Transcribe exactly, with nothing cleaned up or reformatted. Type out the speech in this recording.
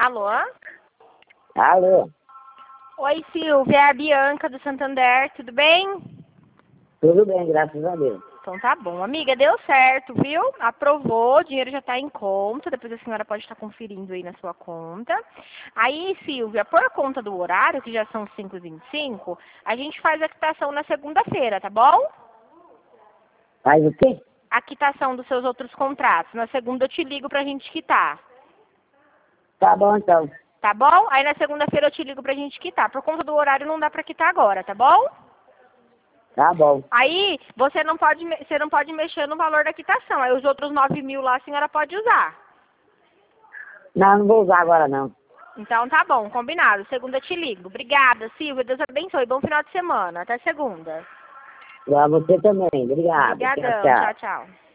Alô? Alô? Oi, Silvia, é a Bianca do Santander, tudo bem? Tudo bem, graças a Deus. Então tá bom. Amiga, deu certo, viu? Aprovou, o dinheiro já está em conta, depois a senhora pode estar conferindo aí na sua conta. Aí, Silvia, por conta do horário, que já são cinco e vinte e cinco, a gente faz a quitação na segunda-feira, tá bom? Faz o quê? A quitação dos seus outros contratos. Na segunda eu te ligo pra gente quitar. Tá bom, então. Tá bom? Aí na segunda-feira eu te ligo pra gente quitar. Por conta do horário não dá pra quitar agora, tá bom? Tá bom. Aí você não pode, você não pode mexer no valor da quitação. Aí os outros nove mil lá a senhora pode usar. Não, não vou usar agora, não. Então tá bom, combinado. Segunda eu te ligo. Obrigada, Silvia. Deus abençoe. Bom final de semana. Até segunda. Pra você também. Obrigado. Obrigadão. Tchau, Tchau, tchau. tchau.